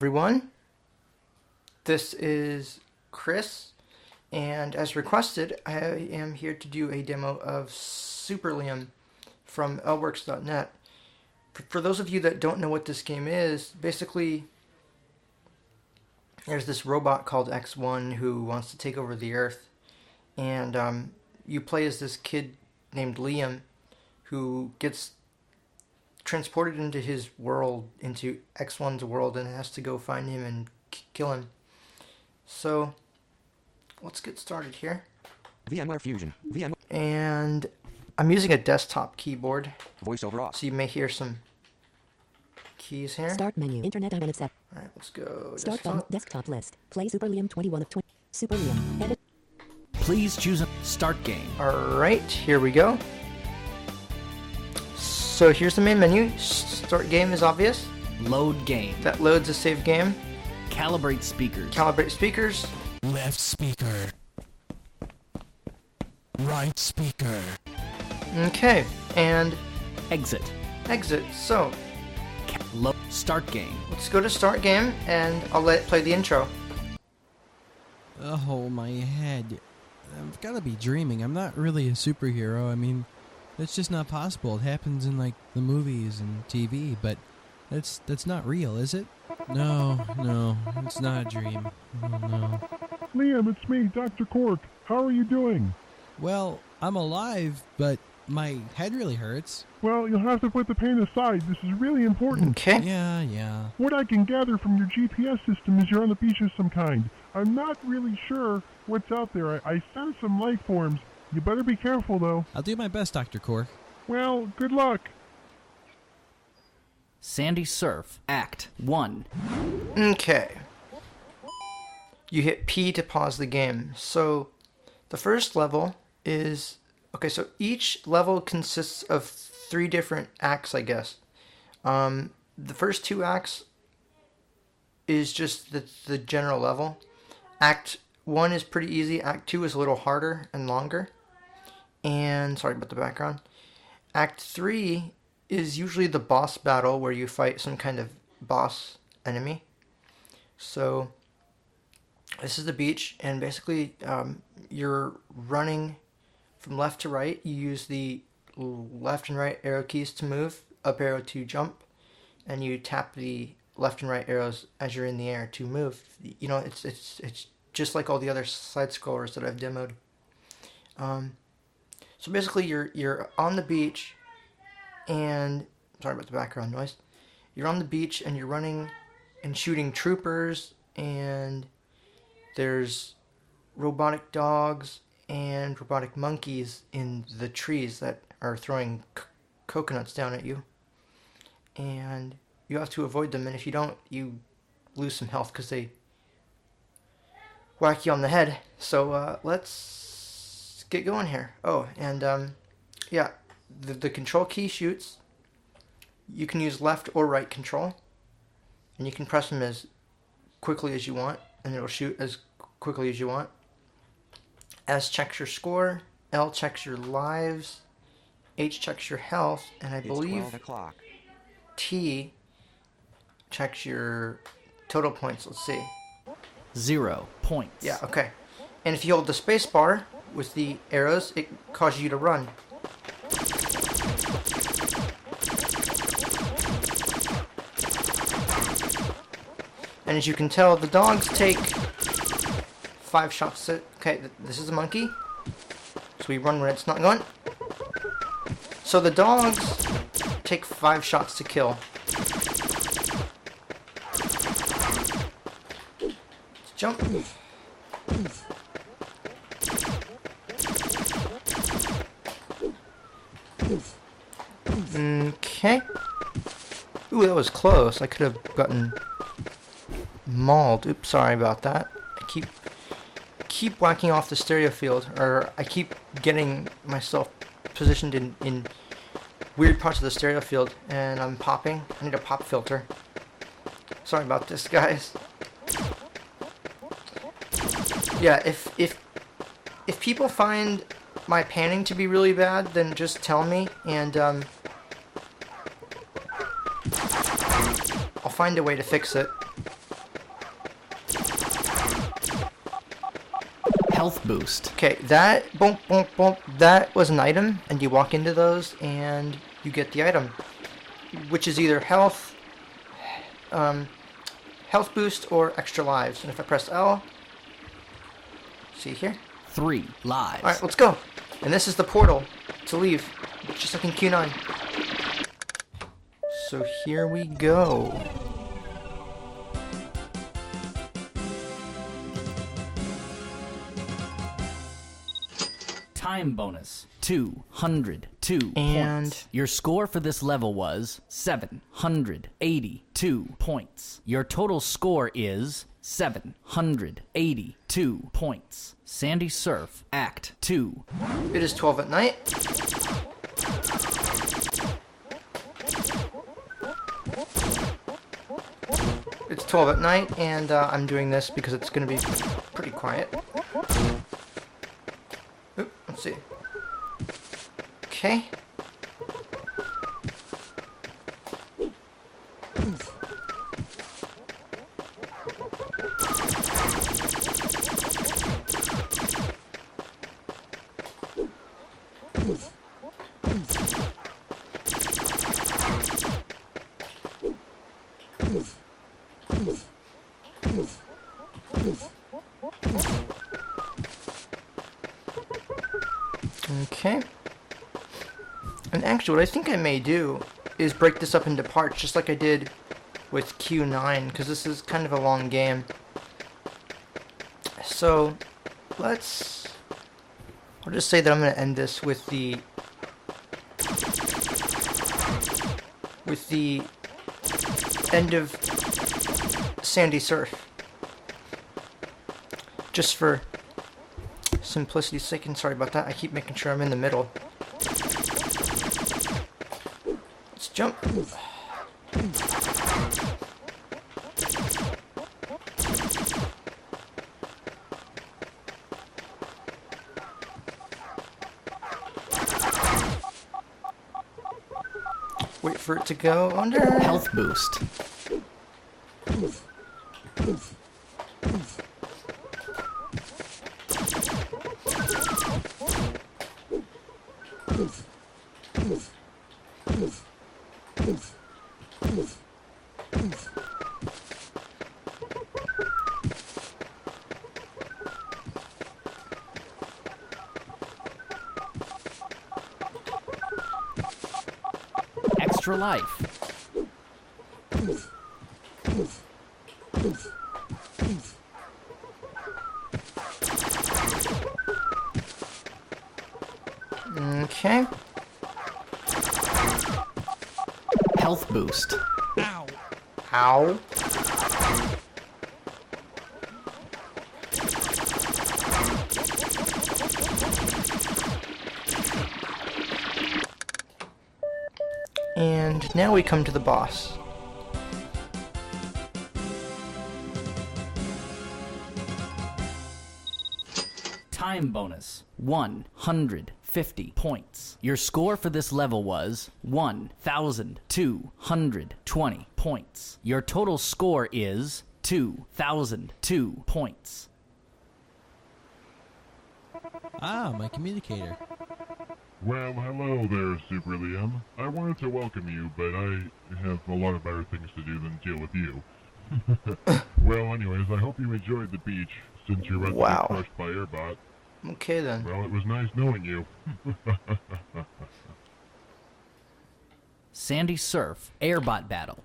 everyone. This is Chris, and as requested, I am here to do a demo of Superlium from lworks.net. For those of you that don't know what this game is, basically there's this robot called X1 who wants to take over the Earth, and you play as this kid named Liam who gets transported into his world, into X1's world, and has to go find him and kill him. So let's get started here. VMware Fusion. And I'm using a desktop keyboard. Voice over off. So you may hear some keys here. Start menu. Internet I accept. Alright, let's go. Start button. Desktop list. Play Superlium 21 of 20. Superlium. Edit. Please choose a start game. Alright, here we go. So here's the main menu. Start game is obvious. Load game. That loads a save game. Calibrate speakers. Calibrate speakers. Left speaker. Right speaker. Okay, and Exit. exit. So Start game. let's go to start game, and I'll let it play the intro. Oh, my head. I've got to be dreaming. I'm not really a superhero. I mean, that's just not possible. It happens in, like, the movies and TV, but that's not real, is it? No, it's not a dream. Oh, no. Liam, it's me, Dr. Cork. How are you doing? Well, I'm alive, but my head really hurts. Well, you'll have to put the pain aside. This is really important. Okay. Yeah. What I can gather from your GPS system is you're on the beach of some kind. I'm not really sure what's out there. I sense some life forms. You better be careful, though. I'll do my best, Dr. Cork. Well, good luck. Sandy Surf. Act 1. Okay. You hit P to pause the game. So the first level is... Okay, so each level consists of 3 different acts, I guess. The first 2 acts is just the general level. Act 1 is pretty easy. Act 2 is a little harder and longer. And, sorry about the background. Act 3 is usually the boss battle where you fight some kind of boss enemy. So this is the beach, and basically you're running from left to right. You use the left and right arrow keys to move, up arrow to jump, and you tap the left and right arrows as you're in the air to move. You know, it's just like all the other side scrollers that I've demoed. So basically you're on the beach, and sorry about the background noise. You're on the beach and you're running and shooting troopers, and there's robotic dogs and robotic monkeys in the trees that are throwing coconuts down at you, and you have to avoid them, and if you don't, you lose some health because they whack you on the head. So let's get going here. Oh, and yeah, the control key shoots. You can use left or right control, and you can press them as quickly as you want, and it'll shoot as quickly as you want. S checks your score, L checks your lives, H checks your health, and I believe 12 o'clock. T checks your total points. Let's see. 0 points. Yeah, okay. And if you hold the space bar with the arrows, it causes you to run. And as you can tell, the dogs take 5 shots to... Okay, this is a monkey. So we run when it's not going. So the dogs take 5 shots to kill. Let's jump. Okay. Ooh, that was close. I could have gotten mauled. Oops, sorry about that. I keep whacking off the stereo field, or I keep getting myself positioned in weird parts of the stereo field, and I'm popping. I need a pop filter. Sorry about this, guys. Yeah, if people find my panning to be really bad, then just tell me, and I'll find a way to fix it. Health boost. Okay, that boom, boom, boom, that was an item, and you walk into those and you get the item, which is either health boost or extra lives. And if I press L, see here? 3 lives. All right, let's go. And this is the portal to leave, just like in Q9. So here we go. Time bonus 202 And- points. Your score for this level was 782 points. Your total score is 782 points. Sandy Surf, Act 2. It is 12 at night. It's 12 at night, and I'm doing this because it's going to be pretty quiet. Oop, let's see. Okay. Okay. And actually, what I think I may do is break this up into parts, just like I did with Q9, because this is kind of a long game. So, I'll just say that I'm going to end this with the end of Sandy Surf. Just for simplicity's sake, and sorry about that, I keep making sure I'm in the middle. Let's jump. Wait for it to go under. Health boost. Extra life. Okay. Health boost. Ow. And now we come to the boss. Time bonus 150 points. Your score for this level was 1,220 points. Your total score is 2,002 points. Ah, my communicator. Well, hello there, Super Liam. I wanted to welcome you, but I have a lot of better things to do than deal with you. Well, anyways, I hope you enjoyed the beach, since you're about Wow. to be crushed by Airbot. Okay then. Well, it was nice knowing you. Sandy Surf, Airbot Battle.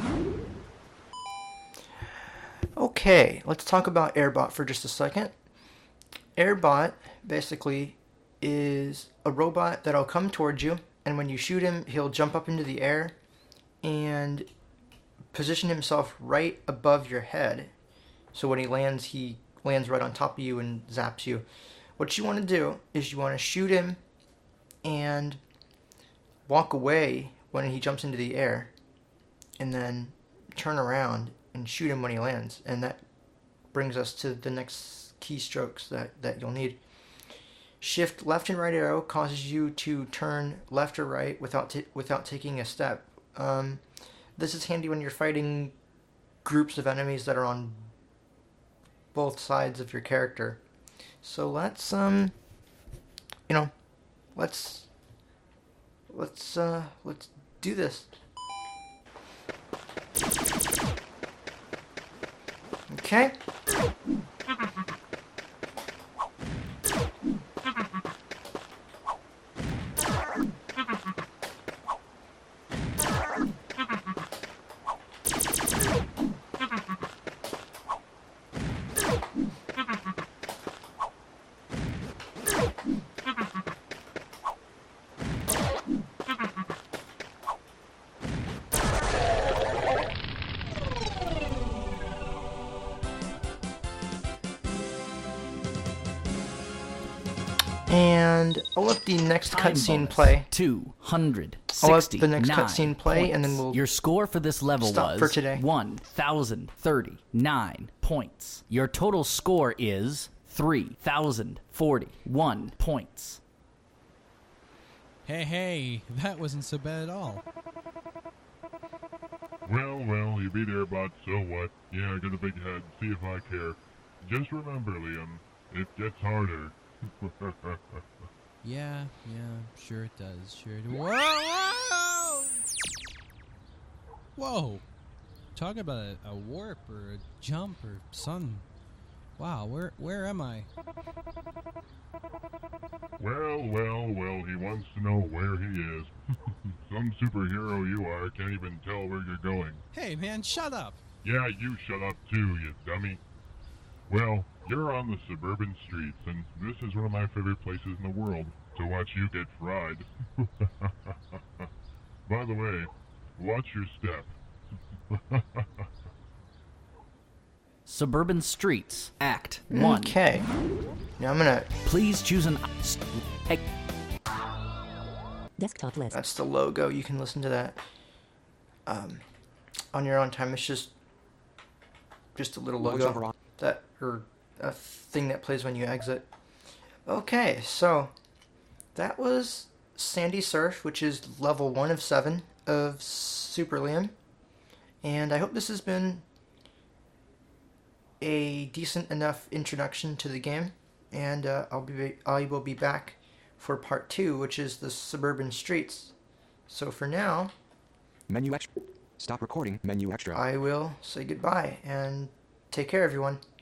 Okay, let's talk about Airbot for just a second. Airbot basically is a robot that'll come towards you, and when you shoot him, he'll jump up into the air and position himself right above your head. So when he lands right on top of you and zaps you. What you want to do is you want to shoot him and walk away when he jumps into the air, and then turn around and shoot him when he lands. And that brings us to the next keystrokes that you'll need. Shift left and right arrow causes you to turn left or right without taking a step. This is handy when you're fighting groups of enemies that are on both sides of your character. So let's you know, let's do this. Okay. And I'll let the next Time cutscene bonus, play. 260. I'll let the next cutscene play, and then points. we'll Your score for this level stop was for today. 1,039 points. Your total score is 3,041 points. Hey, that wasn't so bad at all. Well, you beat Airbot, so what? Yeah, I got a big head, see if I care. Just remember, Liam, it gets harder. Yeah, sure it does. Sure it Whoa! Whoa! Talk about a warp or a jump or something. Wow, where am I? Well, he wants to know where he is. Some superhero you are can't even tell where you're going. Hey man, shut up! Yeah, you shut up too, you dummy. Well, you're on the suburban streets, and this is one of my favorite places in the world to watch you get fried. By the way, watch your step. Suburban Streets, Act 1. Okay. Now I'm gonna. Please choose an... Hey, Desktop list. That's the logo. You can listen to that on your own time. It's just a little logo Voiceover on. that, or a thing that plays when you exit. Okay, so that was Sandy Surf, which is level 1 of 7 of Super Liam, and I hope this has been a decent enough introduction to the game, and I will be back for part 2, which is the suburban streets. So for now, Menu extra. Stop recording. Menu extra. I will say goodbye and take care, everyone.